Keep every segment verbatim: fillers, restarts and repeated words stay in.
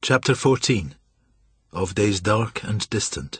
Chapter fourteen. Of Days Dark and Distant.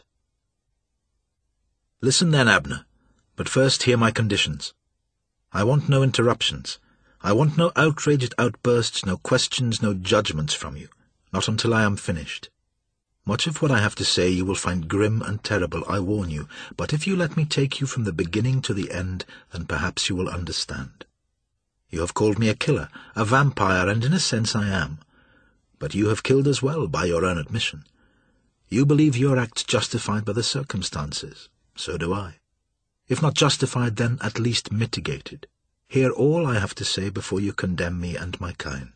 Listen then, Abner, but first hear my conditions. I want no interruptions. I want no outraged outbursts, no questions, no judgments from you, not until I am finished. Much of what I have to say you will find grim and terrible, I warn you, but if you let me take you from the beginning to the end, then perhaps you will understand. You have called me a killer, a vampire, and in a sense I am. But you have killed as well, by your own admission. You believe your acts justified by the circumstances. So do I. If not justified, then at least mitigated. Hear all I have to say before you condemn me and my kind.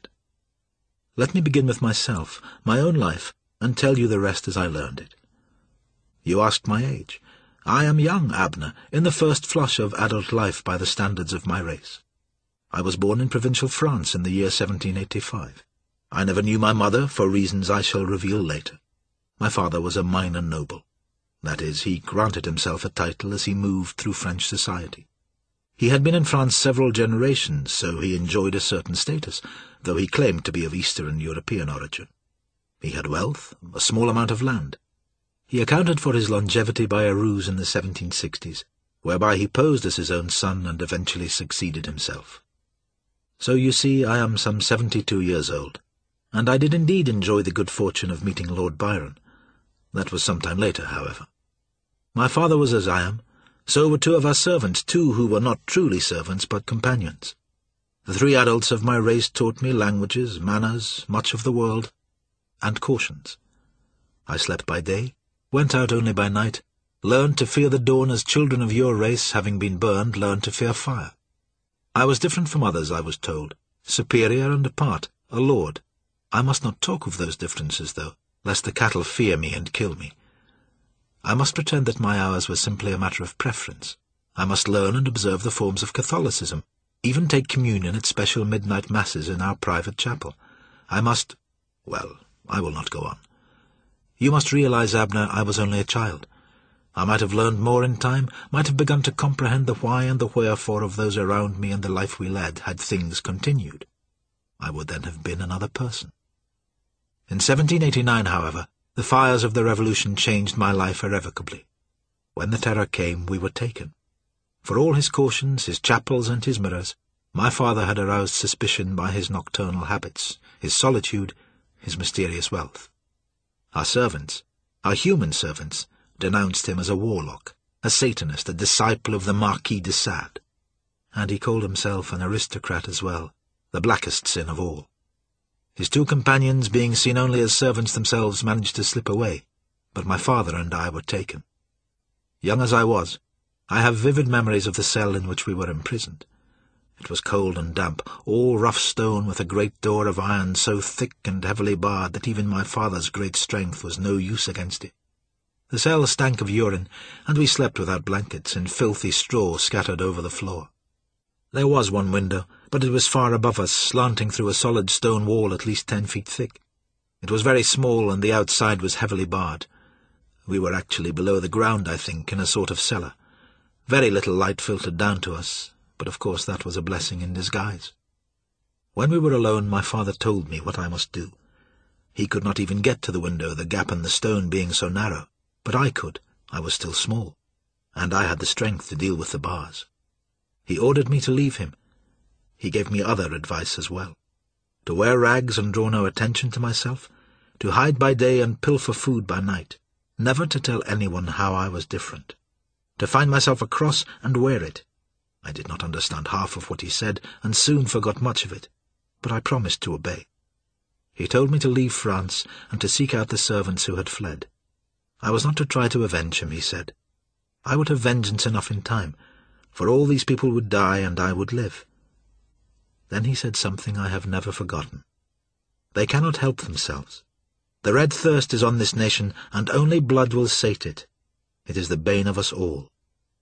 Let me begin with myself, my own life, and tell you the rest as I learned it. You asked my age. I am young, Abner, in the first flush of adult life by the standards of my race. I was born in provincial France in the year seventeen eighty-five. I never knew my mother, for reasons I shall reveal later. My father was a minor noble. That is, he granted himself a title as he moved through French society. He had been in France several generations, so he enjoyed a certain status, though he claimed to be of Eastern European origin. He had wealth, a small amount of land. He accounted for his longevity by a ruse in the seventeen sixties, whereby he posed as his own son and eventually succeeded himself. So you see, I am some seventy-two years old. And I did indeed enjoy the good fortune of meeting Lord Byron. That was some time later, however. My father was as I am. So were two of our servants, two who were not truly servants, but companions. The three adults of my race taught me languages, manners, much of the world, and cautions. I slept by day, went out only by night, learned to fear the dawn as children of your race, having been burned, learned to fear fire. I was different from others, I was told, superior and apart, a lord. I must not talk of those differences, though, lest the cattle fear me and kill me. I must pretend that my hours were simply a matter of preference. I must learn and observe the forms of Catholicism, even take communion at special midnight masses in our private chapel. I must— well, I will not go on. You must realize, Abner, I was only a child. I might have learned more in time, might have begun to comprehend the why and the wherefore of those around me and the life we led, had things continued. I would then have been another person. In seventeen eighty-nine, however, the fires of the Revolution changed my life irrevocably. When the terror came, we were taken. For all his cautions, his chapels, and his mirrors, my father had aroused suspicion by his nocturnal habits, his solitude, his mysterious wealth. Our servants, our human servants, denounced him as a warlock, a Satanist, a disciple of the Marquis de Sade. And he called himself an aristocrat as well, the blackest sin of all. His two companions, being seen only as servants themselves, managed to slip away, but my father and I were taken. Young as I was, I have vivid memories of the cell in which we were imprisoned. It was cold and damp, all rough stone, with a great door of iron so thick and heavily barred that even my father's great strength was no use against it. The cell stank of urine, and we slept without blankets, in filthy straw scattered over the floor. There was one window, but it was far above us, slanting through a solid stone wall at least ten feet thick. It was very small, and the outside was heavily barred. We were actually below the ground, I think, in a sort of cellar. Very little light filtered down to us, but of course that was a blessing in disguise. When we were alone, my father told me what I must do. He could not even get to the window, the gap in the stone being so narrow, but I could. I was still small, and I had the strength to deal with the bars. He ordered me to leave him. He gave me other advice as well. To wear rags and draw no attention to myself, to hide by day and pilfer food by night, never to tell anyone how I was different, to find myself a cross and wear it. I did not understand half of what he said, and soon forgot much of it, but I promised to obey. He told me to leave France and to seek out the servants who had fled. I was not to try to avenge him, he said. I would have vengeance enough in time, for all these people would die and I would live. Then he said something I have never forgotten. They cannot help themselves. The red thirst is on this nation, and only blood will sate it. It is the bane of us all.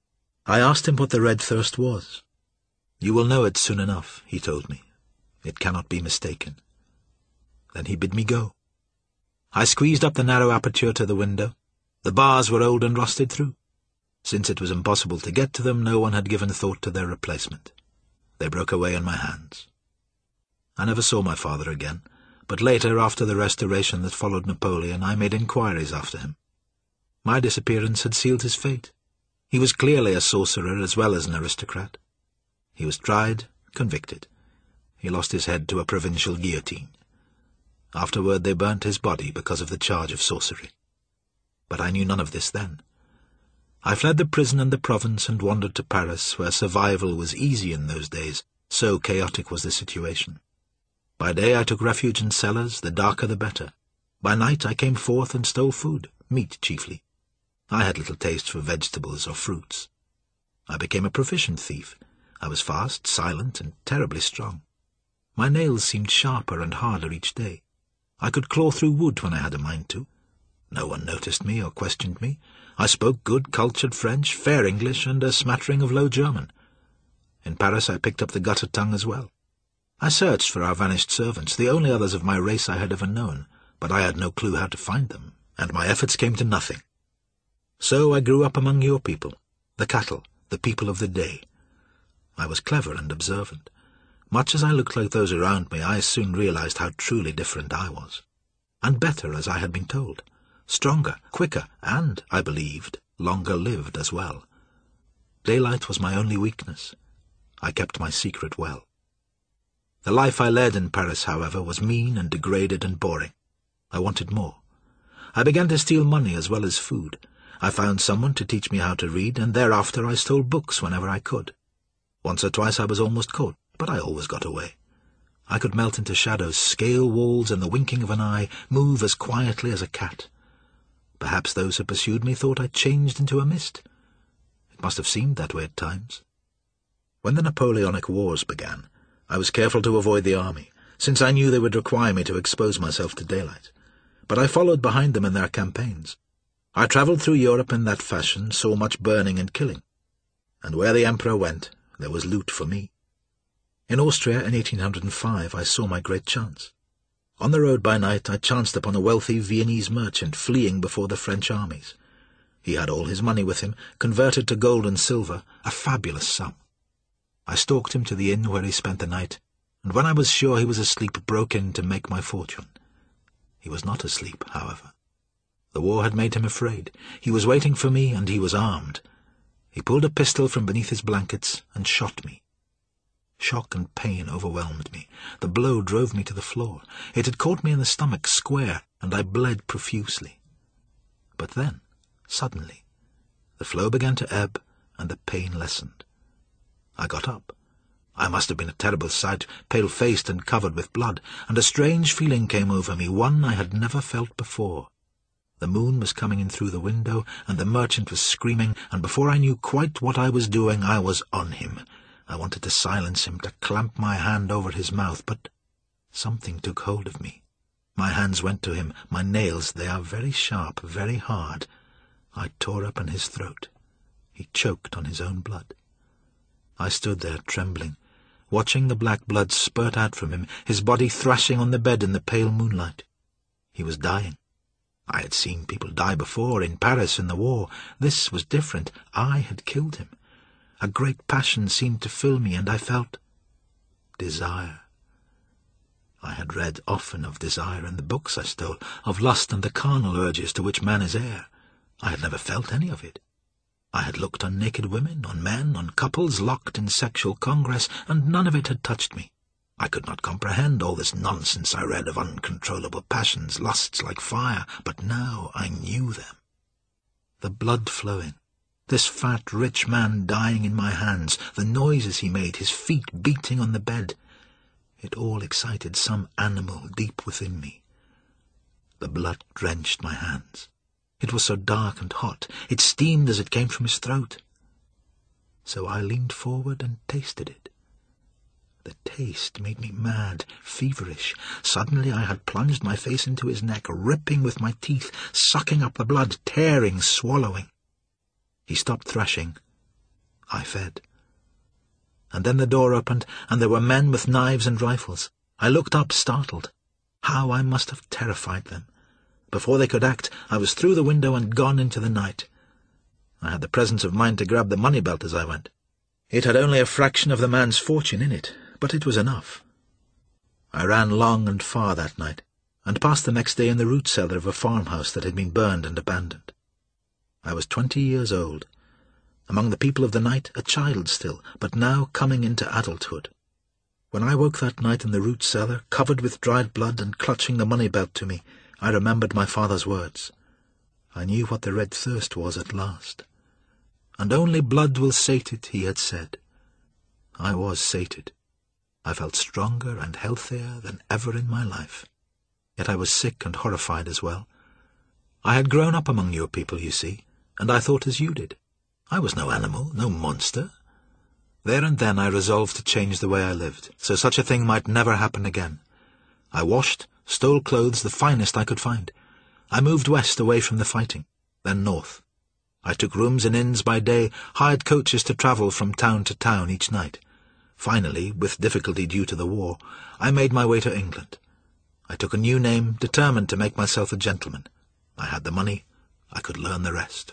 I asked him what the red thirst was. You will know it soon enough, he told me. It cannot be mistaken. Then he bid me go. I squeezed up the narrow aperture to the window. The bars were old and rusted through. Since it was impossible to get to them, no one had given thought to their replacement. They broke away in my hands. I never saw my father again, but later, after the restoration that followed Napoleon, I made inquiries after him. My disappearance had sealed his fate. He was clearly a sorcerer as well as an aristocrat. He was tried, convicted. He lost his head to a provincial guillotine. Afterward they burnt his body because of the charge of sorcery. But I knew none of this then. I fled the prison and the province and wandered to Paris, where survival was easy in those days, so chaotic was the situation. By day I took refuge in cellars, the darker the better. By night I came forth and stole food, meat chiefly. I had little taste for vegetables or fruits. I became a proficient thief. I was fast, silent, and terribly strong. My nails seemed sharper and harder each day. I could claw through wood when I had a mind to. No one noticed me or questioned me. I spoke good, cultured French, fair English, and a smattering of Low German. In Paris I picked up the gutter tongue as well. I searched for our vanished servants, the only others of my race I had ever known, but I had no clue how to find them, and my efforts came to nothing. So I grew up among your people, the cattle, the people of the day. I was clever and observant. Much as I looked like those around me, I soon realized how truly different I was. And better, as I had been told. Stronger, quicker, and, I believed, longer lived as well. Daylight was my only weakness. I kept my secret well. The life I led in Paris, however, was mean and degraded and boring. I wanted more. I began to steal money as well as food. I found someone to teach me how to read, and thereafter I stole books whenever I could. Once or twice I was almost caught, but I always got away. I could melt into shadows, scale walls in the winking of an eye, move as quietly as a cat. Perhaps those who pursued me thought I changed into a mist. It must have seemed that way at times. When the Napoleonic Wars began, I was careful to avoid the army, since I knew they would require me to expose myself to daylight. But I followed behind them in their campaigns. I travelled through Europe in that fashion, saw much burning and killing. And where the Emperor went, there was loot for me. In Austria in eighteen hundred five I saw my great chance. On the road by night I chanced upon a wealthy Viennese merchant fleeing before the French armies. He had all his money with him, converted to gold and silver, a fabulous sum. I stalked him to the inn where he spent the night, and when I was sure he was asleep, broke in to make my fortune. He was not asleep, however. The war had made him afraid. He was waiting for me, and he was armed. He pulled a pistol from beneath his blankets and shot me. Shock and pain overwhelmed me. The blow drove me to the floor. It had caught me in the stomach square, and I bled profusely. But then, suddenly, the flow began to ebb, and the pain lessened. I got up. I must have been a terrible sight, pale-faced and covered with blood, and a strange feeling came over me, one I had never felt before. The moon was coming in through the window, and the merchant was screaming, and before I knew quite what I was doing, I was on him. I wanted to silence him, to clamp my hand over his mouth, but something took hold of me. My hands went to him, my nails, they are very sharp, very hard. I tore open his throat. He choked on his own blood. I stood there, trembling, watching the black blood spurt out from him, his body thrashing on the bed in the pale moonlight. He was dying. I had seen people die before, in Paris in the war. This was different. I had killed him. A great passion seemed to fill me, and I felt desire. I had read often of desire in the books I stole, of lust and the carnal urges to which man is heir. I had never felt any of it. I had looked on naked women, on men, on couples locked in sexual congress, and none of it had touched me. I could not comprehend all this nonsense I read of uncontrollable passions, lusts like fire, but now I knew them. The blood flowing, this fat, rich man dying in my hands, the noises he made, his feet beating on the bed, it all excited some animal deep within me. The blood drenched my hands. It was so dark and hot, it steamed as it came from his throat. So I leaned forward and tasted it. The taste made me mad, feverish. Suddenly I had plunged my face into his neck, ripping with my teeth, sucking up the blood, tearing, swallowing. He stopped thrashing. I fed. And then the door opened, and there were men with knives and rifles. I looked up, startled. How I must have terrified them. Before they could act, I was through the window and gone into the night. I had the presence of mind to grab the money belt as I went. It had only a fraction of the man's fortune in it, but it was enough. I ran long and far that night, and passed the next day in the root cellar of a farmhouse that had been burned and abandoned. I was twenty years old. Among the people of the night, a child still, but now coming into adulthood. When I woke that night in the root cellar, covered with dried blood and clutching the money belt to me, I remembered my father's words. I knew what the red thirst was at last. And only blood will sate it, he had said. I was sated. I felt stronger and healthier than ever in my life. Yet I was sick and horrified as well. I had grown up among your people, you see, and I thought as you did. I was no animal, no monster. There and then I resolved to change the way I lived, so such a thing might never happen again. I washed, stole clothes, the finest I could find. I moved west away from the fighting, then north. I took rooms in inns by day, hired coaches to travel from town to town each night. Finally, with difficulty due to the war, I made my way to England. I took a new name, determined to make myself a gentleman. I had the money. I could learn the rest.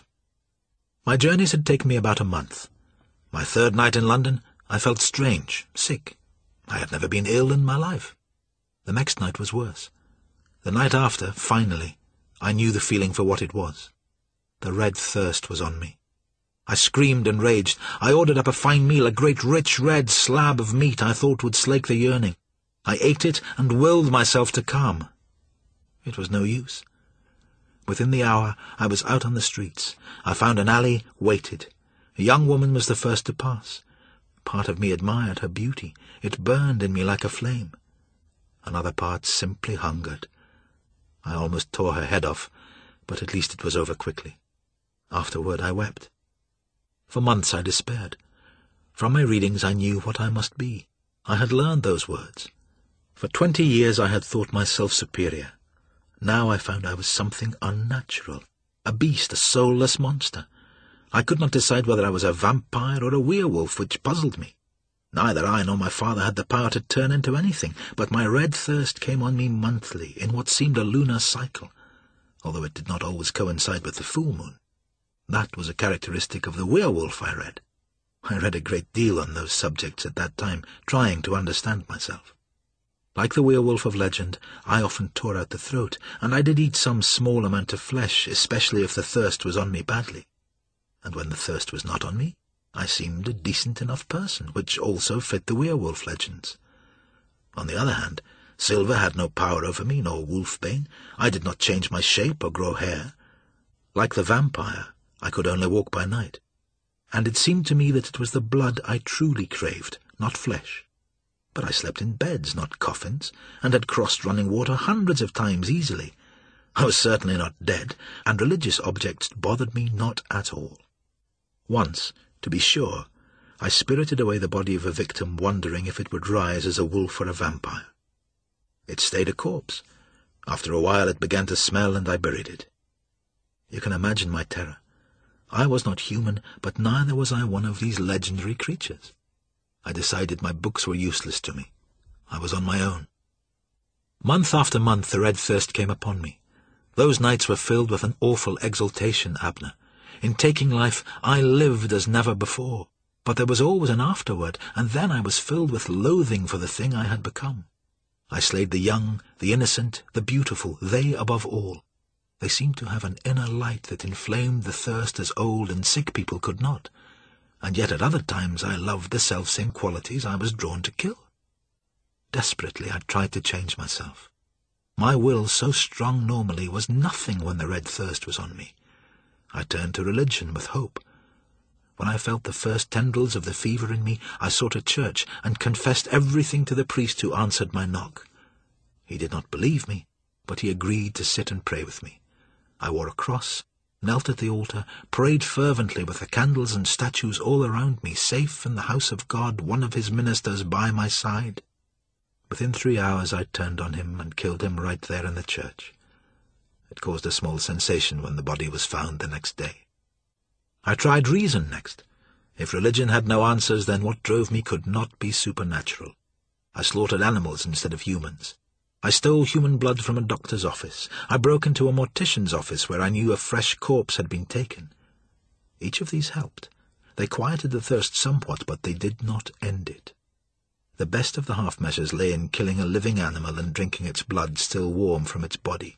My journeys had taken me about a month. My third night in London, I felt strange, sick. I had never been ill in my life. The next night was worse. The night after, finally, I knew the feeling for what it was. The red thirst was on me. I screamed and raged. I ordered up a fine meal, a great rich red slab of meat I thought would slake the yearning. I ate it and willed myself to calm. It was no use. Within the hour, I was out on the streets. I found an alley, waited. A young woman was the first to pass. Part of me admired her beauty. It burned in me like a flame. Another part simply hungered. I almost tore her head off, but at least it was over quickly. Afterward I wept. For months I despaired. From my readings I knew what I must be. I had learned those words. For twenty years I had thought myself superior. Now I found I was something unnatural, a beast, a soulless monster. I could not decide whether I was a vampire or a werewolf, which puzzled me. Neither I nor my father had the power to turn into anything, but my red thirst came on me monthly in what seemed a lunar cycle, although it did not always coincide with the full moon. That was a characteristic of the werewolf I read. I read a great deal on those subjects at that time, trying to understand myself. Like the werewolf of legend, I often tore out the throat, and I did eat some small amount of flesh, especially if the thirst was on me badly. And when the thirst was not on me, I seemed a decent enough person, which also fit the werewolf legends. On the other hand, silver had no power over me, nor wolfbane. I did not change my shape or grow hair. Like the vampire, I could only walk by night. And it seemed to me that it was the blood I truly craved, not flesh. But I slept in beds, not coffins, and had crossed running water hundreds of times easily. I was certainly not dead, and religious objects bothered me not at all. Once, to be sure, I spirited away the body of a victim, wondering if it would rise as a wolf or a vampire. It stayed a corpse. After a while it began to smell, and I buried it. You can imagine my terror. I was not human, but neither was I one of these legendary creatures. I decided my books were useless to me. I was on my own. Month after month the red thirst came upon me. Those nights were filled with an awful exultation, Abner. In taking life, I lived as never before. But there was always an afterward, and then I was filled with loathing for the thing I had become. I slayed the young, the innocent, the beautiful, they above all. They seemed to have an inner light that inflamed the thirst as old and sick people could not. And yet at other times I loved the selfsame qualities I was drawn to kill. Desperately I tried to change myself. My will, so strong normally, was nothing when the red thirst was on me. I turned to religion with hope. When I felt the first tendrils of the fever in me, I sought a church and confessed everything to the priest who answered my knock. He did not believe me, but he agreed to sit and pray with me. I wore a cross, knelt at the altar, prayed fervently with the candles and statues all around me, safe in the house of God, one of his ministers by my side. Within three hours I turned on him and killed him right there in the church. It caused a small sensation when the body was found the next day. I tried reason next. If religion had no answers, then what drove me could not be supernatural. I slaughtered animals instead of humans. I stole human blood from a doctor's office. I broke into a mortician's office where I knew a fresh corpse had been taken. Each of these helped. They quieted the thirst somewhat, but they did not end it. The best of the half-measures lay in killing a living animal and drinking its blood still warm from its body.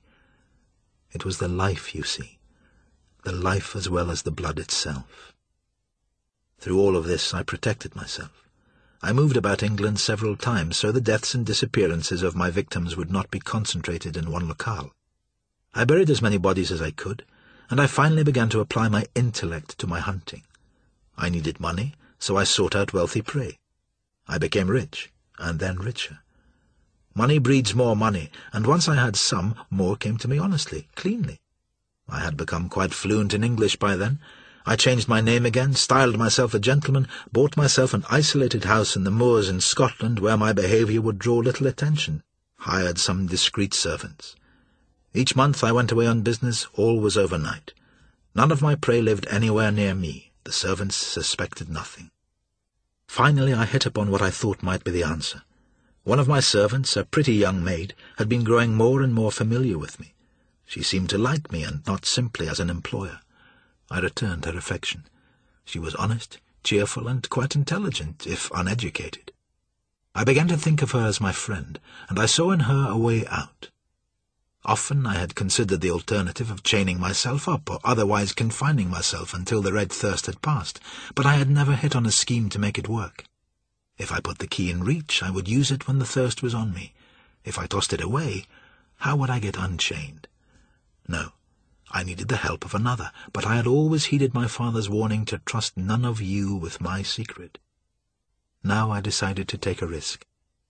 It was the life, you see, the life as well as the blood itself. Through all of this I protected myself. I moved about England several times so the deaths and disappearances of my victims would not be concentrated in one locale. I buried as many bodies as I could, and I finally began to apply my intellect to my hunting. I needed money, so I sought out wealthy prey. I became rich, and then richer. Money breeds more money, and once I had some, more came to me honestly, cleanly. I had become quite fluent in English by then. I changed my name again, styled myself a gentleman, bought myself an isolated house in the moors in Scotland where my behaviour would draw little attention, hired some discreet servants. Each month I went away on business, all was overnight. None of my prey lived anywhere near me. The servants suspected nothing. Finally I hit upon what I thought might be the answer. One of my servants, a pretty young maid, had been growing more and more familiar with me. She seemed to like me, and not simply as an employer. I returned her affection. She was honest, cheerful, and quite intelligent, if uneducated. I began to think of her as my friend, and I saw in her a way out. Often I had considered the alternative of chaining myself up or otherwise confining myself until the red thirst had passed, but I had never hit on a scheme to make it work. If I put the key in reach, I would use it when the thirst was on me. If I tossed it away, how would I get unchained? No, I needed the help of another, but I had always heeded my father's warning to trust none of you with my secret. Now I decided to take a risk.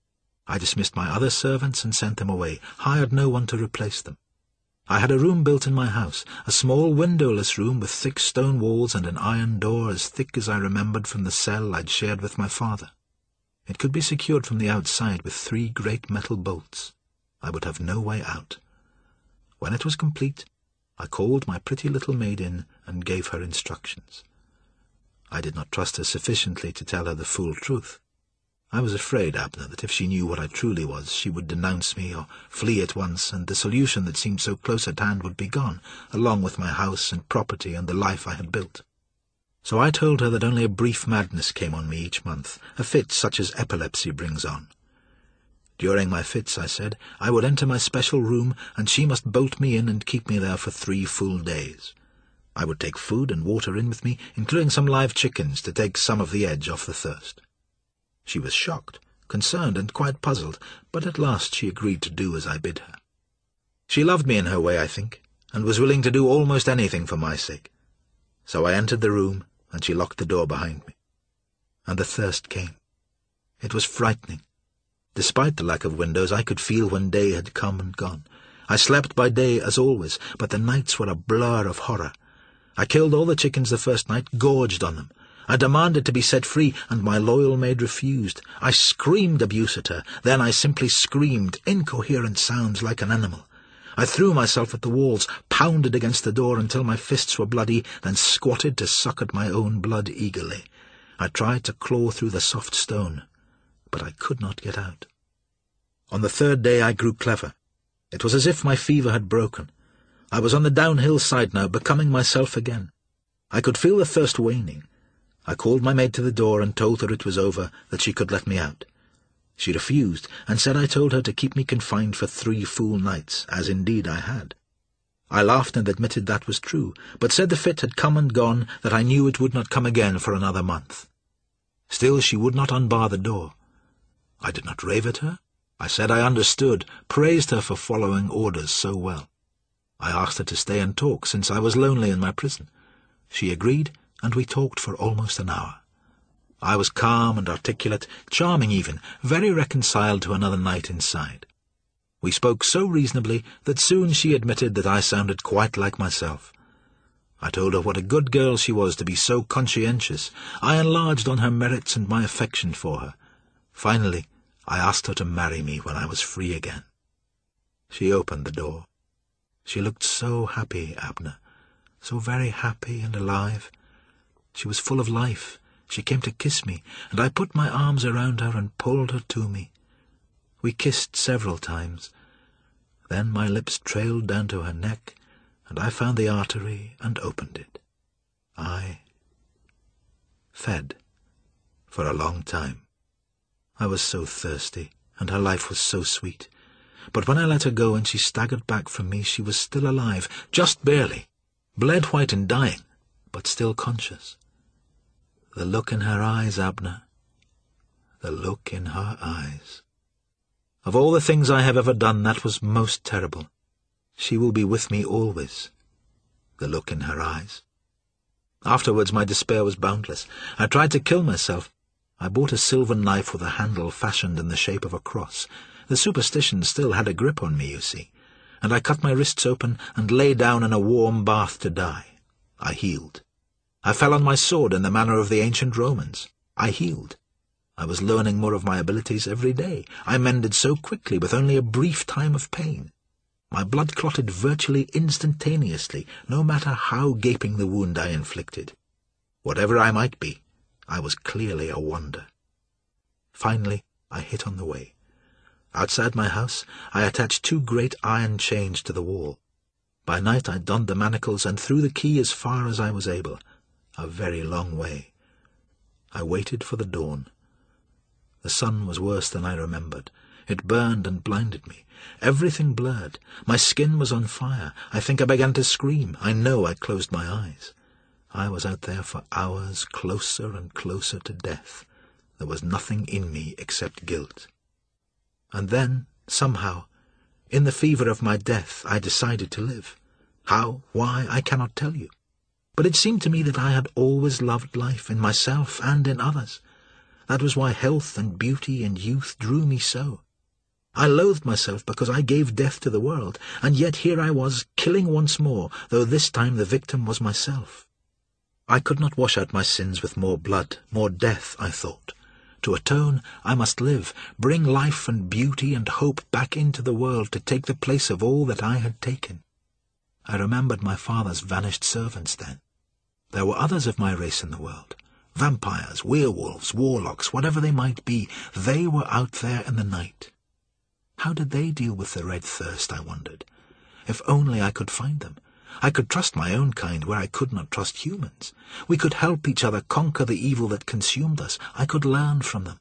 I dismissed my other servants and sent them away, hired no one to replace them. I had a room built in my house, a small windowless room with thick stone walls and an iron door as thick as I remembered from the cell I'd shared with my father. It could be secured from the outside with three great metal bolts. I would have no way out. When it was complete, I called my pretty little maid in and gave her instructions. I did not trust her sufficiently to tell her the full truth. I was afraid, Abner, that if she knew what I truly was, she would denounce me or flee at once, and the solution that seemed so close at hand would be gone, along with my house and property and the life I had built. So I told her that only a brief madness came on me each month, a fit such as epilepsy brings on. During my fits, I said, I would enter my special room, and she must bolt me in and keep me there for three full days. I would take food and water in with me, including some live chickens, to take some of the edge off the thirst. She was shocked, concerned, and quite puzzled, but at last she agreed to do as I bid her. She loved me in her way, I think, and was willing to do almost anything for my sake. So I entered the room, and she locked the door behind me. And the thirst came. It was frightening. Despite the lack of windows, I could feel when day had come and gone. I slept by day as always, but the nights were a blur of horror. I killed all the chickens the first night, gorged on them. I demanded to be set free, and my loyal maid refused. I screamed abuse at her. Then I simply screamed, incoherent sounds like an animal. I threw myself at the walls, pounded against the door until my fists were bloody, then squatted to suck at my own blood eagerly. I tried to claw through the soft stone, but I could not get out. On the third day I grew clever. It was as if my fever had broken. I was on the downhill side now, becoming myself again. I could feel the thirst waning. I called my maid to the door and told her it was over, that she could let me out. She refused, and said I told her to keep me confined for three full nights, as indeed I had. I laughed and admitted that was true, but said the fit had come and gone, that I knew it would not come again for another month. Still she would not unbar the door. I did not rave at her. I said I understood, praised her for following orders so well. I asked her to stay and talk, since I was lonely in my prison. She agreed, and we talked for almost an hour. I was calm and articulate, charming even, very reconciled to another night inside. We spoke so reasonably that soon she admitted that I sounded quite like myself. I told her what a good girl she was to be so conscientious. I enlarged on her merits and my affection for her. Finally, I asked her to marry me when I was free again. She opened the door. She looked so happy, Abner, so very happy and alive. She was full of life. She came to kiss me, and I put my arms around her and pulled her to me. We kissed several times. Then my lips trailed down to her neck, and I found the artery and opened it. I fed for a long time. I was so thirsty, and her life was so sweet. But when I let her go and she staggered back from me, she was still alive, just barely, bled white and dying, but still conscious. The look in her eyes, Abner, the look in her eyes. Of all the things I have ever done, that was most terrible. She will be with me always. The look in her eyes. Afterwards my despair was boundless. I tried to kill myself. I bought a silver knife with a handle fashioned in the shape of a cross. The superstition still had a grip on me, you see, and I cut my wrists open and lay down in a warm bath to die. I healed. I fell on my sword in the manner of the ancient Romans. I healed. I was learning more of my abilities every day. I mended so quickly with only a brief time of pain. My blood clotted virtually instantaneously, no matter how gaping the wound I inflicted. Whatever I might be, I was clearly a wonder. Finally, I hit on the way. Outside my house, I attached two great iron chains to the wall. By night I donned the manacles and threw the key as far as I was able, a very long way. I waited for the dawn. The sun was worse than I remembered. It burned and blinded me. Everything blurred. My skin was on fire. I think I began to scream. I know I closed my eyes. I was out there for hours, closer and closer to death. There was nothing in me except guilt. And then, somehow, in the fever of my death, I decided to live. How, why, I cannot tell you. But it seemed to me that I had always loved life in myself and in others. That was why health and beauty and youth drew me so. I loathed myself because I gave death to the world, and yet here I was, killing once more, though this time the victim was myself. I could not wash out my sins with more blood, more death, I thought. To atone, I must live, bring life and beauty and hope back into the world to take the place of all that I had taken. I remembered my father's vanished servants then. There were others of my race in the world. Vampires, werewolves, warlocks, whatever they might be, they were out there in the night. How did they deal with the red thirst, I wondered? If only I could find them. I could trust my own kind where I could not trust humans. We could help each other conquer the evil that consumed us. I could learn from them.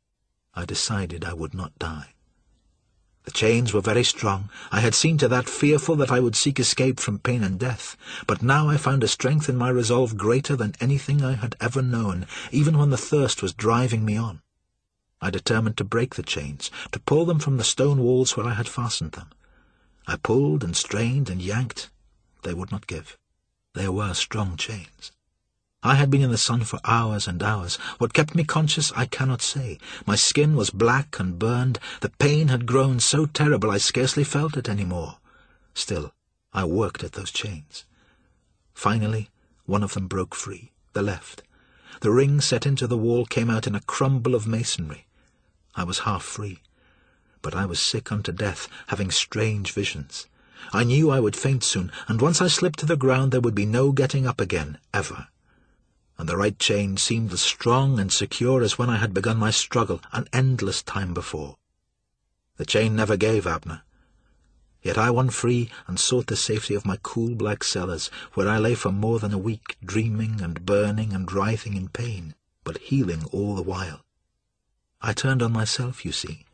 I decided I would not die. The chains were very strong. I had seen to that fearful that I would seek escape from pain and death. But now I found a strength in my resolve greater than anything I had ever known, even when the thirst was driving me on. I determined to break the chains, to pull them from the stone walls where I had fastened them. I pulled and strained and yanked. They would not give. They were strong chains. I had been in the sun for hours and hours. What kept me conscious I cannot say. My skin was black and burned. The pain had grown so terrible I scarcely felt it any more. Still, I worked at those chains. Finally, one of them broke free, the left. The ring set into the wall came out in a crumble of masonry. I was half free. But I was sick unto death, having strange visions. I knew I would faint soon, and once I slipped to the ground there would be no getting up again, ever. And the right chain seemed as strong and secure as when I had begun my struggle an endless time before. The chain never gave, Abner. Yet I won free and sought the safety of my cool black cellars, where I lay for more than a week, dreaming and burning and writhing in pain, but healing all the while. I turned on myself, you see.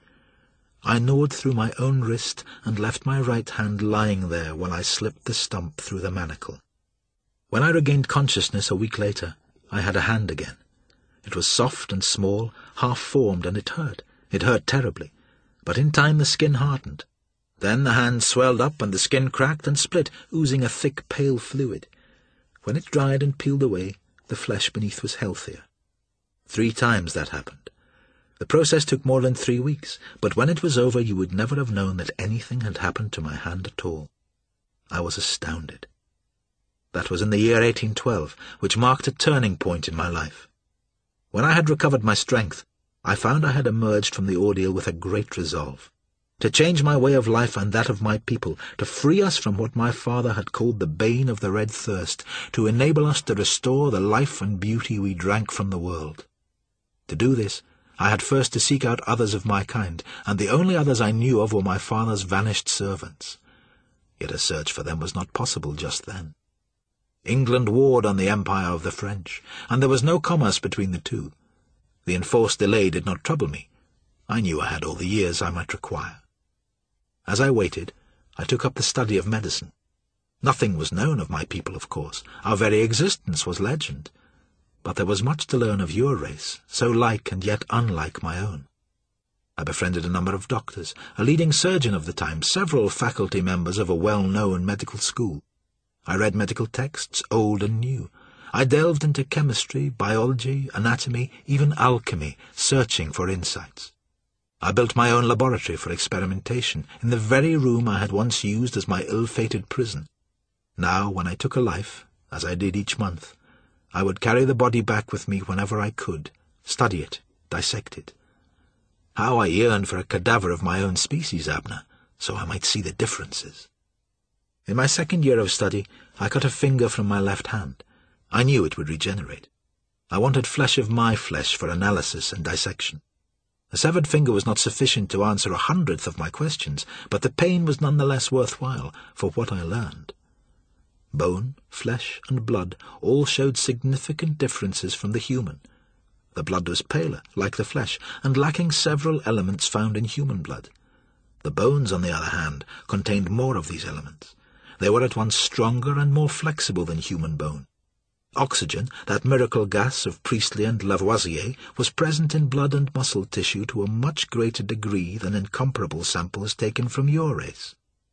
I gnawed through my own wrist and left my right hand lying there while I slipped the stump through the manacle. When I regained consciousness a week later, I had a hand again. It was soft and small, half-formed, and it hurt. It hurt terribly. But in time the skin hardened. Then the hand swelled up and the skin cracked and split, oozing a thick, pale fluid. When it dried and peeled away, the flesh beneath was healthier. Three times that happened. The process took more than three weeks, but when it was over you would never have known that anything had happened to my hand at all. I was astounded. That was in the year eighteen twelve, which marked a turning point in my life. When I had recovered my strength, I found I had emerged from the ordeal with a great resolve. To change my way of life and that of my people, to free us from what my father had called the bane of the red thirst, to enable us to restore the life and beauty we drank from the world. To do this, I had first to seek out others of my kind, and the only others I knew of were my father's vanished servants. Yet a search for them was not possible just then. England warred on the empire of the French, and there was no commerce between the two. The enforced delay did not trouble me. I knew I had all the years I might require. As I waited, I took up the study of medicine. Nothing was known of my people, of course. Our very existence was legend. But there was much to learn of your race, so like and yet unlike my own. I befriended a number of doctors, a leading surgeon of the time, several faculty members of a well-known medical school. I read medical texts, old and new. I delved into chemistry, biology, anatomy, even alchemy, searching for insights. I built my own laboratory for experimentation, in the very room I had once used as my ill-fated prison. Now, when I took a life, as I did each month, I would carry the body back with me whenever I could, study it, dissect it. How I yearned for a cadaver of my own species, Abner, so I might see the differences. In my second year of study, I cut a finger from my left hand. I knew it would regenerate. I wanted flesh of my flesh for analysis and dissection. A severed finger was not sufficient to answer a hundredth of my questions, but the pain was none the less worthwhile for what I learned. Bone, flesh, and blood all showed significant differences from the human. The blood was paler, like the flesh, and lacking several elements found in human blood. The bones, on the other hand, contained more of these elements. They were at once stronger and more flexible than human bone. Oxygen, that miracle gas of Priestley and Lavoisier, was present in blood and muscle tissue to a much greater degree than in comparable samples taken from your race.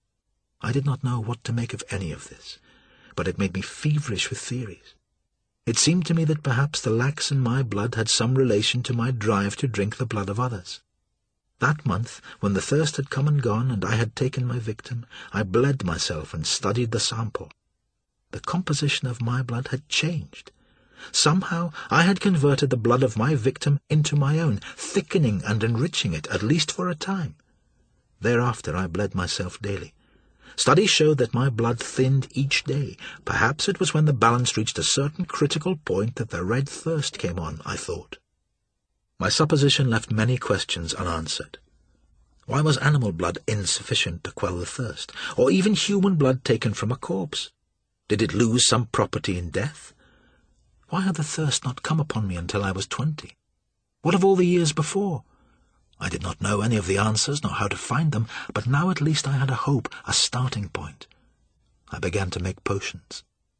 I did not know what to make of any of this, but it made me feverish with theories. It seemed to me that perhaps the lacks in my blood had some relation to my drive to drink the blood of others. That month, when the thirst had come and gone and I had taken my victim, I bled myself and studied the sample. The composition of my blood had changed. Somehow I had converted the blood of my victim into my own, thickening and enriching it, at least for a time. Thereafter I bled myself daily. Studies showed that my blood thinned each day. Perhaps it was when the balance reached a certain critical point that the red thirst came on, I thought. My supposition left many questions unanswered. Why was animal blood insufficient to quell the thirst, or even human blood taken from a corpse? Did it lose some property in death? Why had the thirst not come upon me until I was twenty? What of all the years before? I did not know any of the answers, nor how to find them, but now at least I had a hope, a starting point. I began to make potions.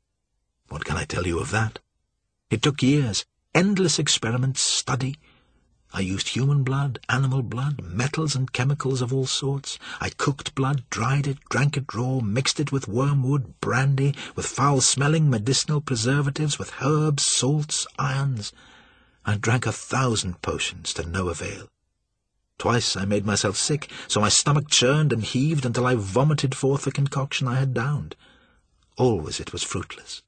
What can I tell you of that? It took years, endless experiments, study. I used human blood, animal blood, metals and chemicals of all sorts. I cooked blood, dried it, drank it raw, mixed it with wormwood, brandy, with foul-smelling medicinal preservatives, with herbs, salts, irons. I drank a thousand potions to no avail. Twice I made myself sick, so my stomach churned and heaved until I vomited forth the concoction I had downed. Always it was fruitless.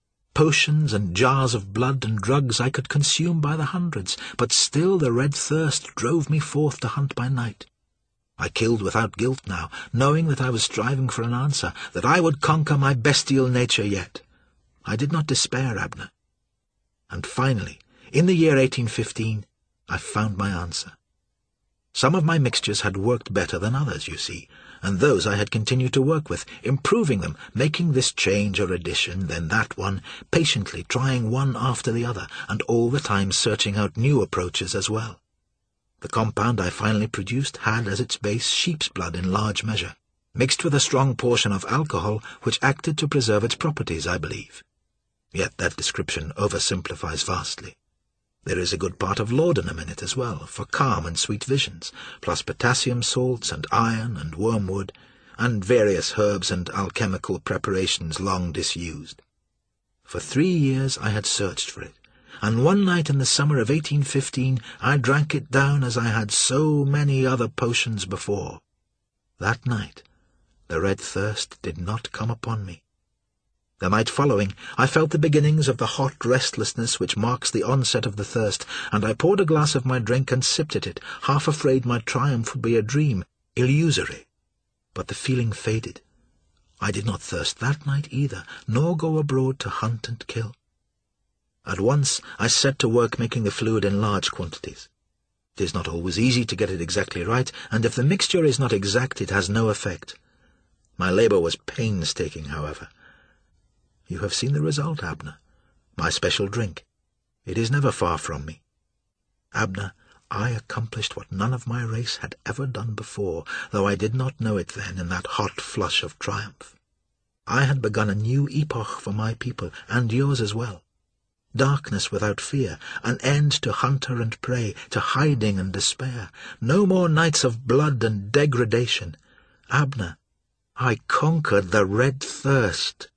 Potions and jars of blood and drugs I could consume by the hundreds, but still the red thirst drove me forth to hunt by night. I killed without guilt now, knowing that I was striving for an answer, that I would conquer my bestial nature yet. I did not despair, Abner. And finally, in the year eighteen fifteen, I found my answer. Some of my mixtures had worked better than others, you see, and those I had continued to work with, improving them, making this change or addition, then that one, patiently trying one after the other, and all the time searching out new approaches as well. The compound I finally produced had as its base sheep's blood in large measure, mixed with a strong portion of alcohol which acted to preserve its properties, I believe. Yet that description oversimplifies vastly. There is a good part of laudanum in it as well, for calm and sweet visions, plus potassium salts and iron and wormwood, and various herbs and alchemical preparations long disused. For three years I had searched for it, and one night in the summer of eighteen fifteen I drank it down as I had so many other potions before. That night the red thirst did not come upon me. The night following, I felt the beginnings of the hot restlessness which marks the onset of the thirst, and I poured a glass of my drink and sipped at it, half afraid my triumph would be a dream, illusory. But the feeling faded. I did not thirst that night either, nor go abroad to hunt and kill. At once I set to work making the fluid in large quantities. It is not always easy to get it exactly right, and if the mixture is not exact, it has no effect. My labour was painstaking, however. You have seen the result, Abner. My special drink. It is never far from me. Abner, I accomplished what none of my race had ever done before, though I did not know it then in that hot flush of triumph. I had begun a new epoch for my people, and yours as well. Darkness without fear, an end to hunter and prey, to hiding and despair. No more nights of blood and degradation. Abner, I conquered the red thirst.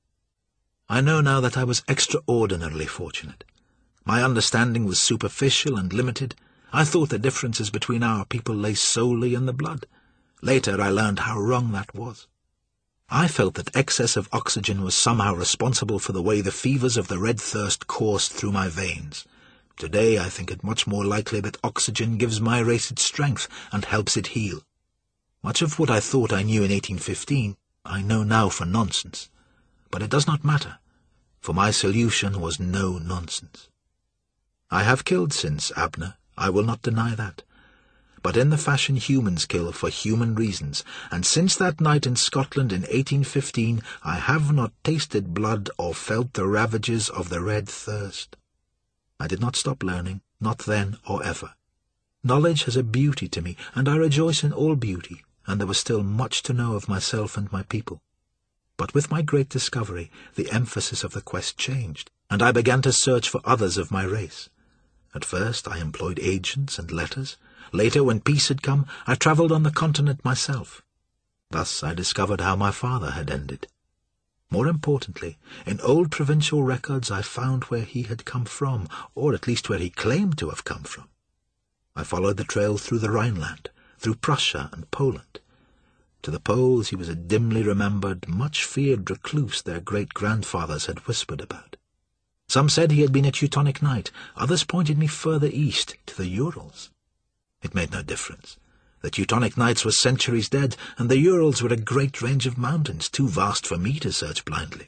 I know now that I was extraordinarily fortunate. My understanding was superficial and limited. I thought the differences between our people lay solely in the blood. Later I learned how wrong that was. I felt that excess of oxygen was somehow responsible for the way the fevers of the red thirst coursed through my veins. Today I think it much more likely that oxygen gives my race its strength and helps it heal. Much of what I thought I knew in eighteen fifteen, I know now for nonsense. But it does not matter, for my solution was no nonsense. I have killed since, Abner, I will not deny that. But in the fashion humans kill for human reasons, and since that night in Scotland in eighteen fifteen I have not tasted blood or felt the ravages of the red thirst. I did not stop learning, not then or ever. Knowledge has a beauty to me, and I rejoice in all beauty, and there was still much to know of myself and my people. But with my great discovery, the emphasis of the quest changed, and I began to search for others of my race. At first I employed agents and letters. Later, when peace had come, I travelled on the continent myself. Thus I discovered how my father had ended. More importantly, in old provincial records I found where he had come from, or at least where he claimed to have come from. I followed the trail through the Rhineland, through Prussia and Poland. To the Poles he was a dimly remembered, much-feared recluse their great-grandfathers had whispered about. Some said he had been a Teutonic knight, others pointed me further east, to the Urals. It made no difference. The Teutonic knights were centuries dead, and the Urals were a great range of mountains, too vast for me to search blindly.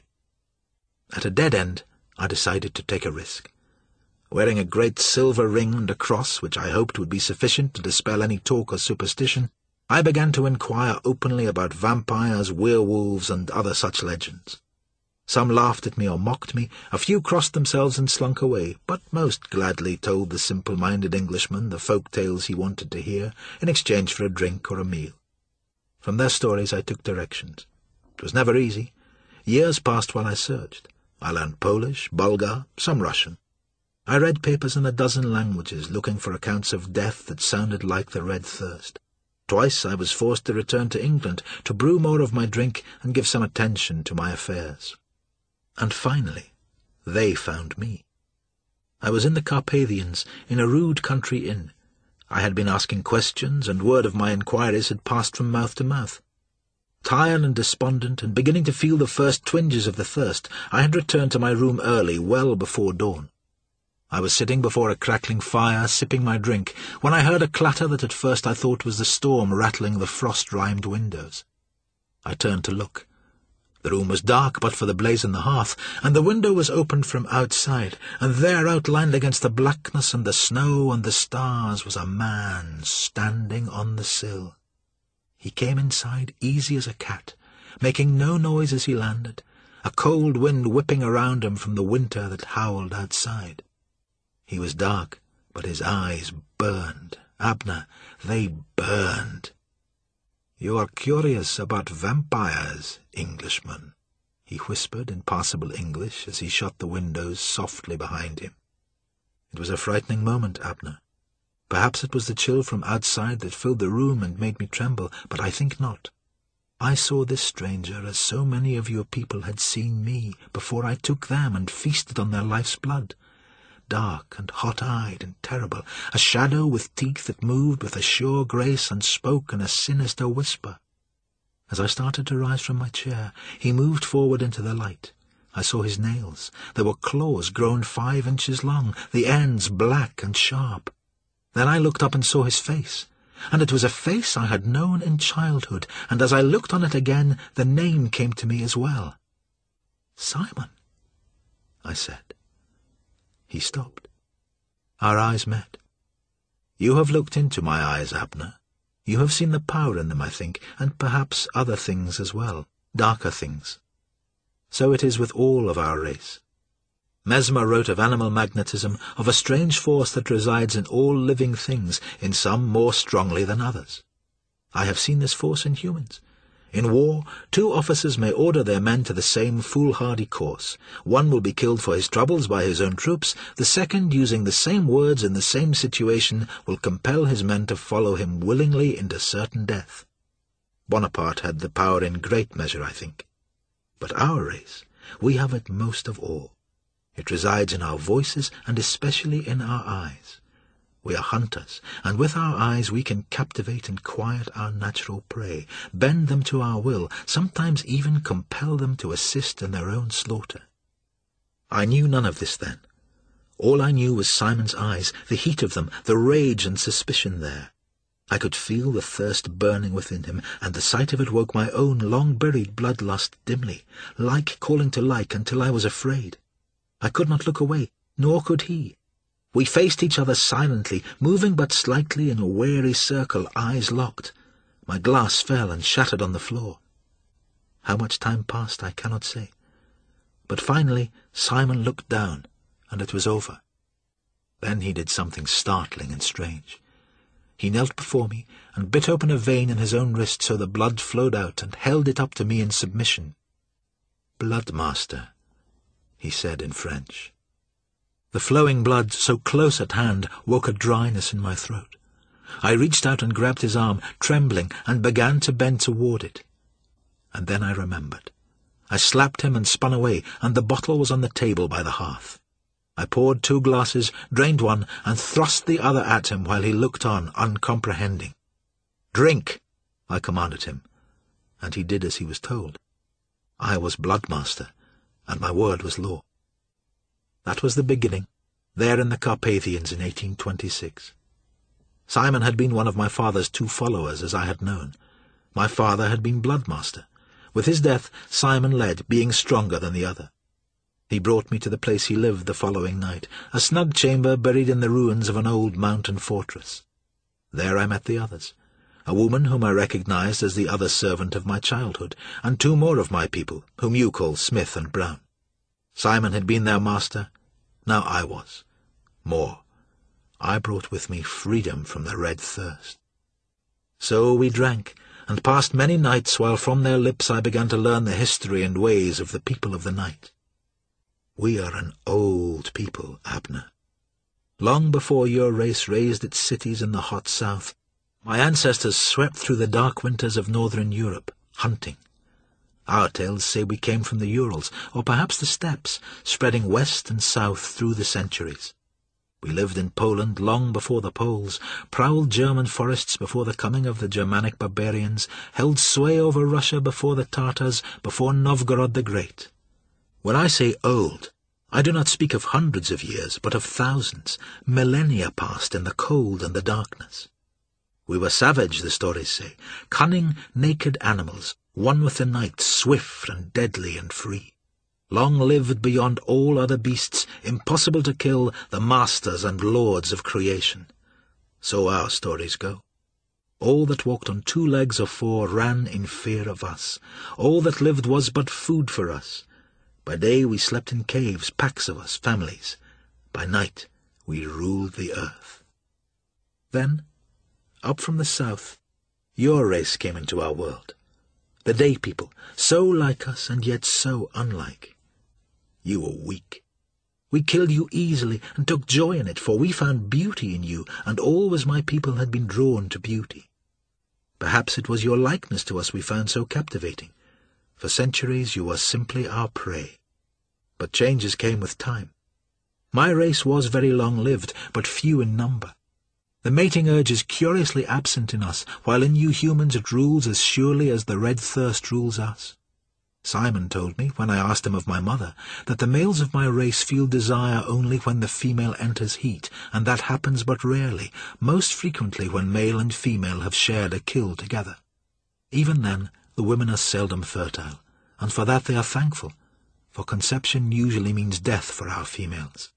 At a dead end, I decided to take a risk. Wearing a great silver ring and a cross, which I hoped would be sufficient to dispel any talk of superstition, I began to inquire openly about vampires, werewolves, and other such legends. Some laughed at me or mocked me, a few crossed themselves and slunk away, but most gladly told the simple-minded Englishman the folk tales he wanted to hear, in exchange for a drink or a meal. From their stories I took directions. It was never easy. Years passed while I searched. I learned Polish, Bulgar, some Russian. I read papers in a dozen languages, looking for accounts of death that sounded like the red thirst. Twice I was forced to return to England, to brew more of my drink and give some attention to my affairs. And finally, they found me. I was in the Carpathians, in a rude country inn. I had been asking questions, and word of my inquiries had passed from mouth to mouth. Tired and despondent, and beginning to feel the first twinges of the thirst, I had returned to my room early, well before dawn. I was sitting before a crackling fire, sipping my drink, when I heard a clatter that at first I thought was the storm rattling the frost-rimed windows. I turned to look. The room was dark but for the blaze in the hearth, and the window was opened from outside, and there, outlined against the blackness and the snow and the stars, was a man standing on the sill. He came inside easy as a cat, making no noise as he landed, a cold wind whipping around him from the winter that howled outside. He was dark, but his eyes burned. Abner, they burned. "You are curious about vampires, Englishman," he whispered in passable English as he shut the windows softly behind him. It was a frightening moment, Abner. Perhaps it was the chill from outside that filled the room and made me tremble, but I think not. I saw this stranger as so many of your people had seen me before I took them and feasted on their life's blood. Dark and hot-eyed and terrible, a shadow with teeth that moved with a sure grace and spoke in a sinister whisper. As I started to rise from my chair, he moved forward into the light. I saw his nails. There were claws grown five inches long, the ends black and sharp. Then I looked up and saw his face, and it was a face I had known in childhood, and as I looked on it again, the name came to me as well. "Simon," I said. He stopped. Our eyes met. "You have looked into my eyes, Abner. You have seen the power in them, I think, and perhaps other things as well, darker things. So it is with all of our race. Mesmer wrote of animal magnetism, of a strange force that resides in all living things, in some more strongly than others. I have seen this force in humans. In war, two officers may order their men to the same foolhardy course. One will be killed for his troubles by his own troops. The second, using the same words in the same situation, will compel his men to follow him willingly into certain death. Bonaparte had the power in great measure, I think. But our race, we have it most of all. It resides in our voices and especially in our eyes. We are hunters, and with our eyes we can captivate and quiet our natural prey, bend them to our will, sometimes even compel them to assist in their own slaughter. I knew none of this then. All I knew was Simon's eyes, the heat of them, the rage and suspicion there. I could feel the thirst burning within him, and the sight of it woke my own long-buried bloodlust dimly, like calling to like until I was afraid. I could not look away, nor could he. We faced each other silently, moving but slightly in a wary circle, eyes locked. My glass fell and shattered on the floor. How much time passed I cannot say. But finally Simon looked down, and it was over. Then he did something startling and strange. He knelt before me and bit open a vein in his own wrist so the blood flowed out, and held it up to me in submission. "Bloodmaster," he said in French. The flowing blood, so close at hand, woke a dryness in my throat. I reached out and grabbed his arm, trembling, and began to bend toward it. And then I remembered. I slapped him and spun away, and the bottle was on the table by the hearth. I poured two glasses, drained one, and thrust the other at him while he looked on, uncomprehending. "Drink," I commanded him, and he did as he was told. I was Bloodmaster, and my word was law. That was the beginning, there in the Carpathians in eighteen twenty-six. Simon had been one of my father's two followers, as I had known. My father had been Bloodmaster. With his death, Simon led, being stronger than the other. He brought me to the place he lived the following night, a snug chamber buried in the ruins of an old mountain fortress. There I met the others, a woman whom I recognized as the other servant of my childhood, and two more of my people, whom you call Smith and Brown. Simon had been their master, now I was. More, I brought with me freedom from the red thirst. So we drank, and passed many nights while from their lips I began to learn the history and ways of the people of the night. We are an old people, Abner. Long before your race raised its cities in the hot south, my ancestors swept through the dark winters of northern Europe, hunting. Our tales say we came from the Urals, or perhaps the steppes, spreading west and south through the centuries. We lived in Poland long before the Poles, prowled German forests before the coming of the Germanic barbarians, held sway over Russia before the Tartars, before Novgorod the Great. When I say old, I do not speak of hundreds of years, but of thousands, millennia past in the cold and the darkness. We were savage, the stories say, cunning, naked animals, one with the night, swift and deadly and free. Long-lived beyond all other beasts, impossible to kill, the masters and lords of creation. So our stories go. All that walked on two legs or four ran in fear of us. All that lived was but food for us. By day we slept in caves, packs of us, families. By night we ruled the earth. Then, up from the south, your race came into our world. The day people, so like us and yet so unlike. You were weak. We killed you easily and took joy in it, for we found beauty in you, and always my people had been drawn to beauty. Perhaps it was your likeness to us we found so captivating. For centuries you were simply our prey. But changes came with time. My race was very long-lived, but few in number. The mating urge is curiously absent in us, while in you humans it rules as surely as the red thirst rules us. Simon told me, when I asked him of my mother, that the males of my race feel desire only when the female enters heat, and that happens but rarely, most frequently when male and female have shared a kill together. Even then, the women are seldom fertile, and for that they are thankful, for conception usually means death for our females.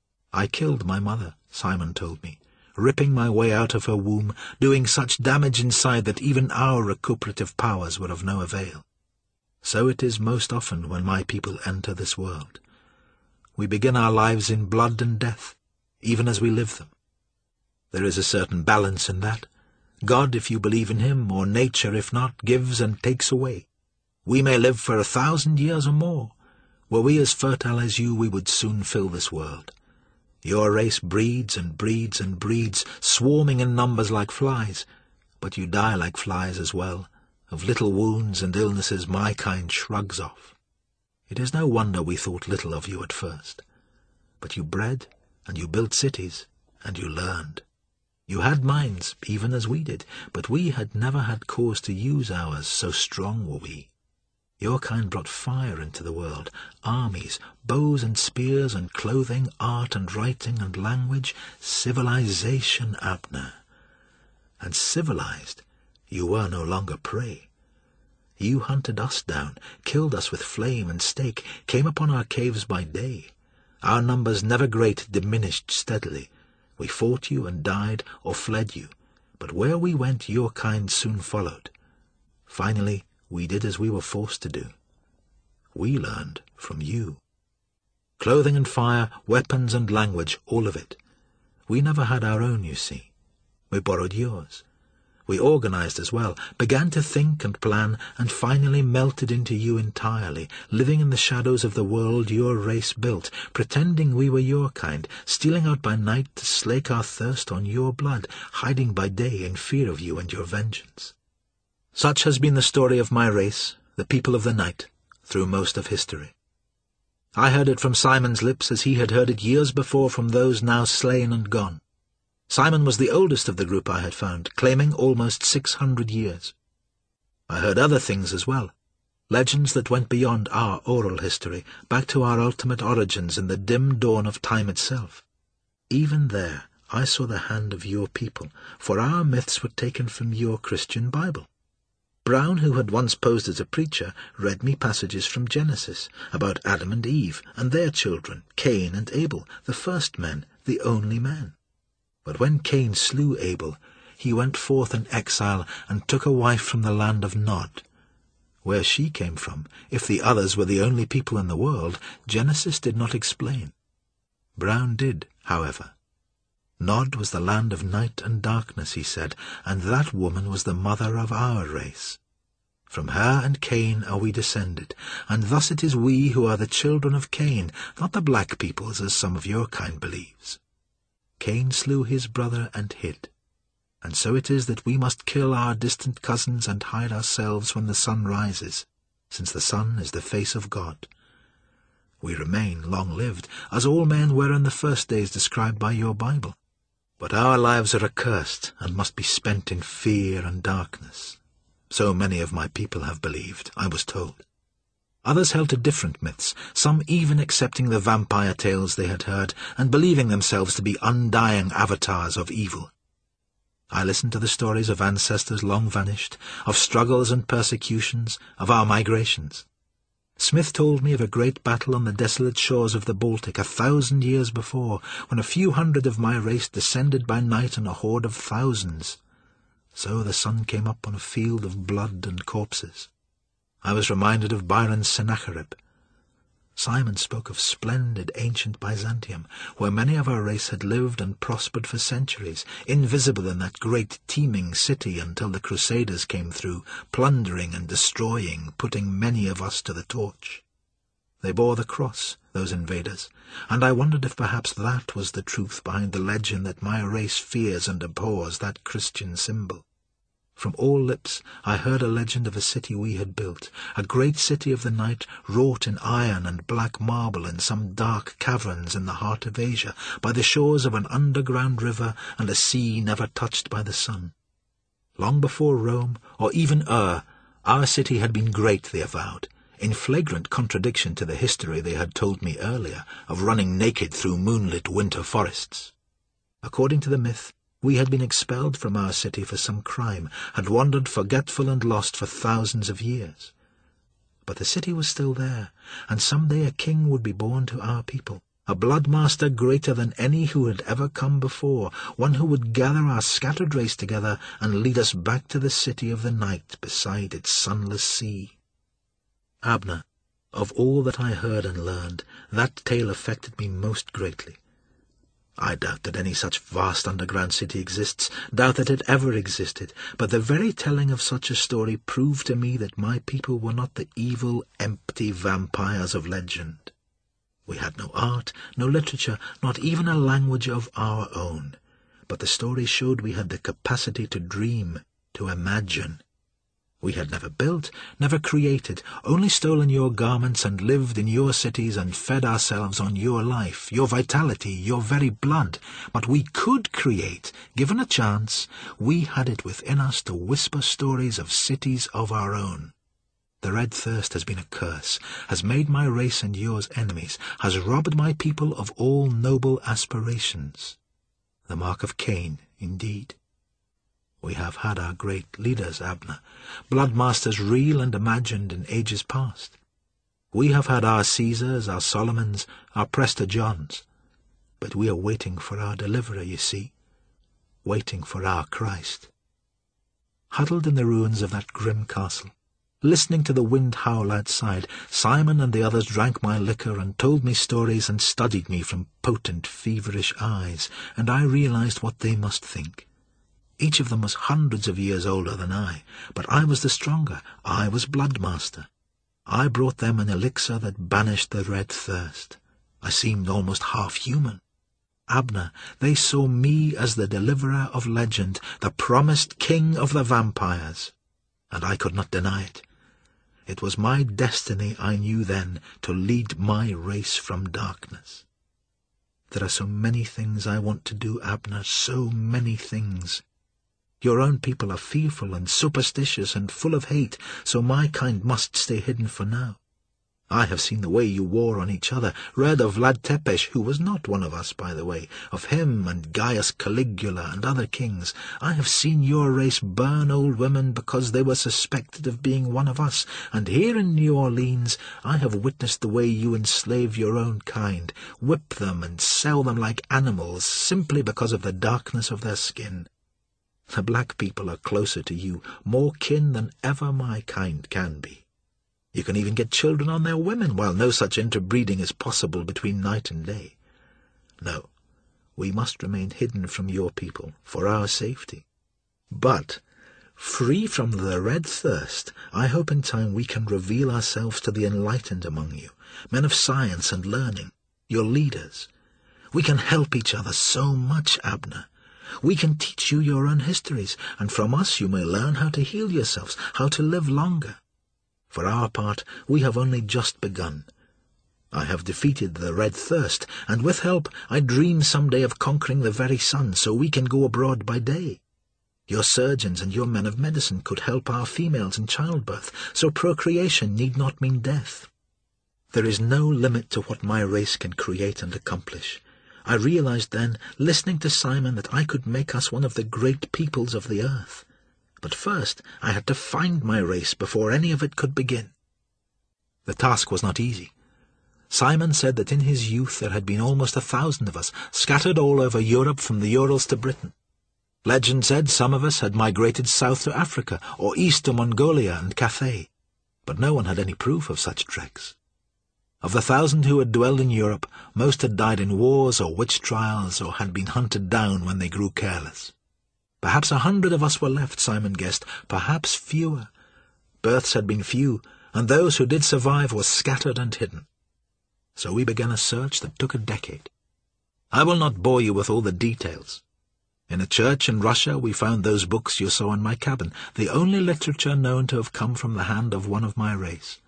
I killed my mother, Simon told me, ripping my way out of her womb, doing such damage inside that even our recuperative powers were of no avail. So it is most often when my people enter this world. We begin our lives in blood and death, even as we live them. There is a certain balance in that. God, if you believe in him, or nature, if not, gives and takes away. We may live for a thousand years or more. Were we as fertile as you, we would soon fill this world. Your race breeds and breeds and breeds, swarming in numbers like flies, but you die like flies as well, of little wounds and illnesses my kind shrugs off. It is no wonder we thought little of you at first. But you bred, and you built cities, and you learned. You had minds, even as we did, but we had never had cause to use ours, so strong were we. Your kind brought fire into the world, armies, bows and spears and clothing, art and writing and language, civilization, Abner. And civilized, you were no longer prey. You hunted us down, killed us with flame and stake, came upon our caves by day. Our numbers, never great, diminished steadily. We fought you and died or fled you, but where we went your kind soon followed. Finally, we did as we were forced to do. We learned from you. Clothing and fire, weapons and language, all of it. We never had our own, you see. We borrowed yours. We organized as well, began to think and plan, and finally melted into you entirely, living in the shadows of the world your race built, pretending we were your kind, stealing out by night to slake our thirst on your blood, hiding by day in fear of you and your vengeance. Such has been the story of my race, the people of the night, through most of history. I heard it from Simon's lips as he had heard it years before from those now slain and gone. Simon was the oldest of the group I had found, claiming almost six hundred years. I heard other things as well, legends that went beyond our oral history, back to our ultimate origins in the dim dawn of time itself. Even there I saw the hand of your people, for our myths were taken from your Christian Bible. Brown, who had once posed as a preacher, read me passages from Genesis, about Adam and Eve, and their children, Cain and Abel, the first men, the only men. But when Cain slew Abel, he went forth in exile and took a wife from the land of Nod. Where she came from, if the others were the only people in the world, Genesis did not explain. Brown did, however. Nod was the land of night and darkness, he said, and that woman was the mother of our race. From her and Cain are we descended, and thus it is we who are the children of Cain, not the black peoples as some of your kind believes. Cain slew his brother and hid, and so it is that we must kill our distant cousins and hide ourselves when the sun rises, since the sun is the face of God. We remain long-lived, as all men were in the first days described by your Bible. But our lives are accursed and must be spent in fear and darkness. So many of my people have believed, I was told. Others held to different myths, some even accepting the vampire tales they had heard and believing themselves to be undying avatars of evil. I listened to the stories of ancestors long vanished, of struggles and persecutions, of our migrations. Smith told me of a great battle on the desolate shores of the Baltic a thousand years before, when a few hundred of my race descended by night on a horde of thousands. So the sun came up on a field of blood and corpses. I was reminded of Byron's Sennacherib. Simon spoke of splendid ancient Byzantium, where many of our race had lived and prospered for centuries, invisible in that great teeming city until the Crusaders came through, plundering and destroying, putting many of us to the torch. They bore the cross, those invaders, and I wondered if perhaps that was the truth behind the legend that my race fears and abhors that Christian symbol. From all lips I heard a legend of a city we had built, a great city of the night, wrought in iron and black marble in some dark caverns in the heart of Asia, by the shores of an underground river and a sea never touched by the sun. Long before Rome, or even Ur, our city had been great, they avowed, in flagrant contradiction to the history they had told me earlier of running naked through moonlit winter forests. According to the myth, we had been expelled from our city for some crime, had wandered forgetful and lost for thousands of years. But the city was still there, and some day a king would be born to our people, a blood-master greater than any who had ever come before, one who would gather our scattered race together and lead us back to the city of the night beside its sunless sea. Abner, Of all that I heard and learned, that tale affected me most greatly. I doubt that any such vast underground city exists, doubt that it ever existed, but the very telling of such a story proved to me that my people were not the evil, empty vampires of legend. We had no art, no literature, not even a language of our own, but the story showed we had the capacity to dream, to imagine. We had never built, never created, only stolen your garments and lived in your cities and fed ourselves on your life, your vitality, your very blood. But we could create, given a chance. We had it within us to whisper stories of cities of our own. The red thirst has been a curse, has made my race and yours enemies, has robbed my people of all noble aspirations. The mark of Cain, indeed. We have had our great leaders, Abner, bloodmasters real and imagined in ages past. We have had our Caesars, our Solomons, our Prester Johns. But we are waiting for our deliverer, you see, waiting for our Christ. Huddled in the ruins of that grim castle, listening to the wind howl outside, Simon and the others drank my liquor and told me stories and studied me from potent, feverish eyes, and I realized what they must think. Each of them was hundreds of years older than I, but I was the stronger. I was Bloodmaster. I brought them an elixir that banished the red thirst. I seemed almost half-human. Abner, they saw me as the deliverer of legend, the promised king of the vampires, and I could not deny it. It was my destiny, I knew then, to lead my race from darkness. There are so many things I want to do, Abner, so many things. Your own people are fearful and superstitious and full of hate, so my kind must stay hidden for now. I have seen the way you war on each other, read of Vlad Tepes, who was not one of us, by the way, of him and Gaius Caligula and other kings. I have seen your race burn old women because they were suspected of being one of us, and here in New Orleans I have witnessed the way you enslave your own kind, whip them and sell them like animals simply because of the darkness of their skin. The black people are closer to you, more kin than ever my kind can be. You can even get children on their women, while no such interbreeding is possible between night and day. No, we must remain hidden from your people, for our safety. But, free from the red thirst, I hope in time we can reveal ourselves to the enlightened among you, men of science and learning, your leaders. We can help each other so much, Abner. We can teach you your own histories, and from us you may learn how to heal yourselves, how to live longer. For our part, we have only just begun. I have defeated the red thirst, and with help I dream some day of conquering the very sun, so we can go abroad by day. Your surgeons and your men of medicine could help our females in childbirth, so procreation need not mean death. There is no limit to what my race can create and accomplish. I realized then, listening to Simon, that I could make us one of the great peoples of the earth. But first I had to find my race before any of it could begin. The task was not easy. Simon said that in his youth there had been almost a thousand of us, scattered all over Europe from the Urals to Britain. Legend said some of us had migrated south to Africa, or east to Mongolia and Cathay, but no one had any proof of such treks. Of the thousand who had dwelled in Europe, most had died in wars or witch trials, or had been hunted down when they grew careless. Perhaps a hundred of us were left, Simon guessed, perhaps fewer. Births had been few, and those who did survive were scattered and hidden. So we began a search that took a decade. I will not bore you with all the details. In a church in Russia we found those books you saw in my cabin, the only literature known to have come from the hand of one of my race.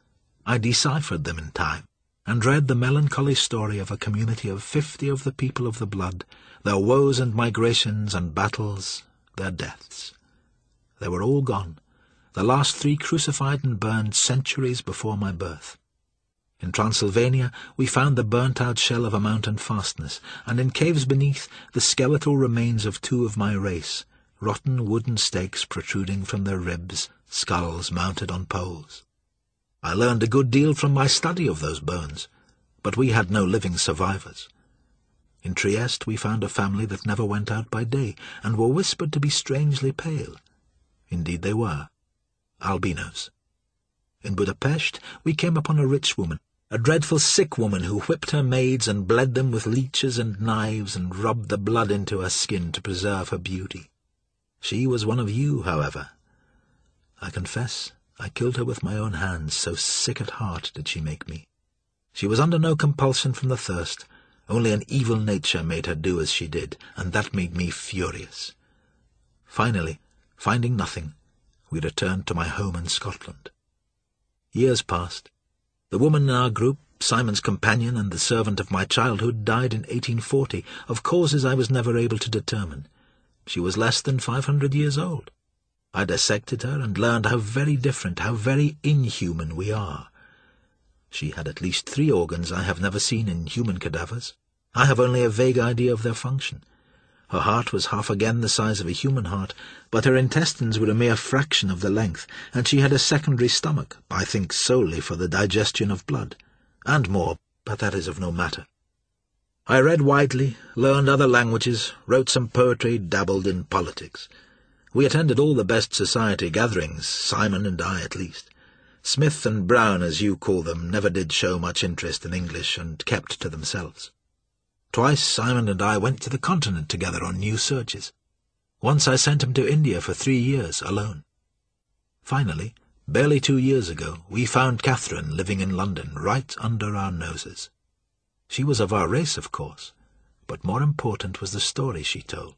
I deciphered them in time, and read the melancholy story of a community of fifty of the people of the blood, their woes and migrations and battles, their deaths. They were all gone, the last three crucified and burned centuries before my birth. In Transylvania we found the burnt-out shell of a mountain fastness, and in caves beneath the skeletal remains of two of my race, rotten wooden stakes protruding from their ribs, skulls mounted on poles. I learned a good deal from my study of those bones, but we had no living survivors. In Trieste we found a family that never went out by day, and were whispered to be strangely pale. Indeed they were. Albinos. In Budapest we came upon a rich woman, a dreadful sick woman who whipped her maids and bled them with leeches and knives and rubbed the blood into her skin to preserve her beauty. She was one of you, however. I confess I killed her with my own hands, so sick at heart did she make me. She was under no compulsion from the first, only an evil nature made her do as she did, and that made me furious. Finally, finding nothing, we returned to my home in Scotland. Years passed. The woman in our group, Simon's companion and the servant of my childhood, died in eighteen forty, of causes I was never able to determine. She was less than five hundred years old. I dissected her and learned how very different, how very inhuman we are. She had at least three organs I have never seen in human cadavers. I have only a vague idea of their function. Her heart was half again the size of a human heart, but her intestines were a mere fraction of the length, and she had a secondary stomach, I think solely for the digestion of blood, and more, but that is of no matter. I read widely, learned other languages, wrote some poetry, dabbled in politics. We attended all the best society gatherings, Simon and I at least. Smith and Brown, as you call them, never did show much interest in English and kept to themselves. Twice Simon and I went to the continent together on new searches. Once I sent him to India for three years alone. Finally, barely two years ago, we found Catherine living in London right under our noses. She was of our race, of course, but more important was the story she told.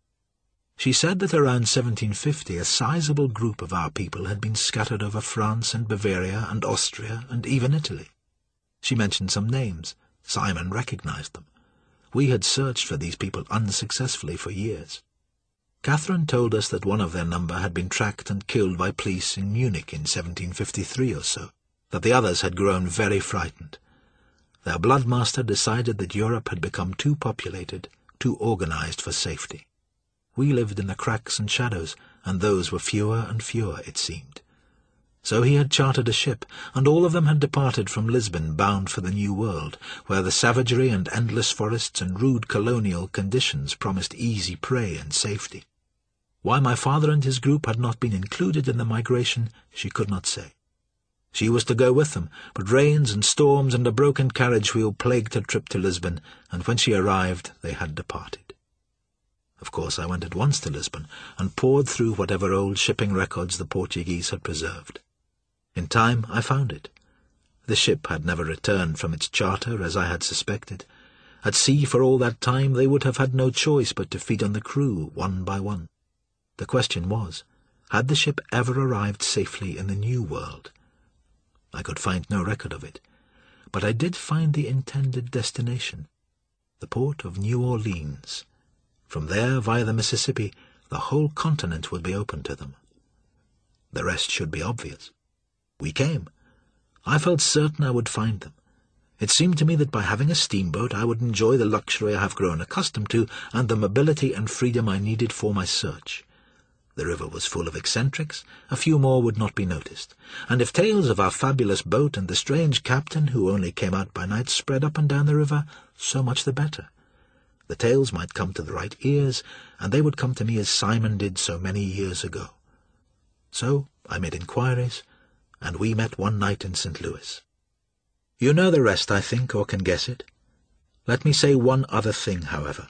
She said that around seventeen fifty a sizable group of our people had been scattered over France and Bavaria and Austria and even Italy. She mentioned some names. Simon recognized them. We had searched for these people unsuccessfully for years. Catherine told us that one of their number had been tracked and killed by police in Munich in seventeen fifty-three or so, that the others had grown very frightened. Their bloodmaster decided that Europe had become too populated, too organized for safety. We lived in the cracks and shadows, and those were fewer and fewer, it seemed. So he had chartered a ship, and all of them had departed from Lisbon bound for the New World, where the savagery and endless forests and rude colonial conditions promised easy prey and safety. Why my father and his group had not been included in the migration, she could not say. She was to go with them, but rains and storms and a broken carriage wheel plagued her trip to Lisbon, and when she arrived they had departed. Of course I went at once to Lisbon, and pored through whatever old shipping records the Portuguese had preserved. In time I found it. The ship had never returned from its charter, as I had suspected. At sea for all that time they would have had no choice but to feed on the crew, one by one. The question was, had the ship ever arrived safely in the New World? I could find no record of it, but I did find the intended destination, the port of New Orleans. From there, via the Mississippi, the whole continent would be open to them. The rest should be obvious. We came. I felt certain I would find them. It seemed to me that by having a steamboat I would enjoy the luxury I have grown accustomed to and the mobility and freedom I needed for my search. The river was full of eccentrics, a few more would not be noticed, and if tales of our fabulous boat and the strange captain who only came out by night spread up and down the river, so much the better. The tales might come to the right ears, and they would come to me as Simon did so many years ago. So I made inquiries, and we met one night in Saint Louis. You know the rest, I think, or can guess it. Let me say one other thing, however.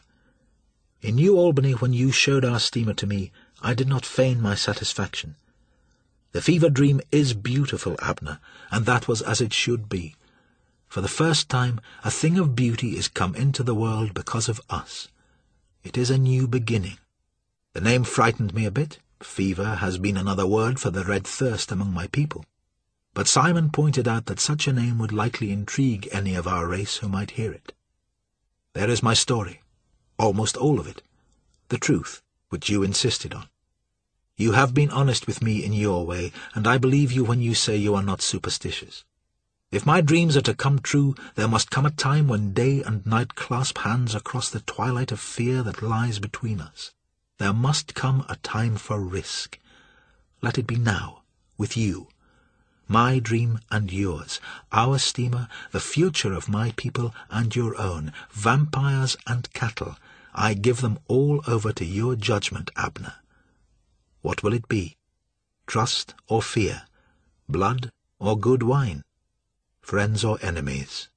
In New Albany, when you showed our steamer to me, I did not feign my satisfaction. The fever dream is beautiful, Abner, and that was as it should be. For the first time, a thing of beauty is come into the world because of us. It is a new beginning. The name frightened me a bit. Fever has been another word for the red thirst among my people. But Simon pointed out that such a name would likely intrigue any of our race who might hear it. There is my story, almost all of it, the truth, which you insisted on. You have been honest with me in your way, and I believe you when you say you are not superstitious. If my dreams are to come true, there must come a time when day and night clasp hands across the twilight of fear that lies between us. There must come a time for risk. Let it be now, with you. My dream and yours, our steamer, the future of my people and your own, vampires and cattle, I give them all over to your judgment, Abner. What will it be? Trust or fear? Blood or good wine, friends or enemies.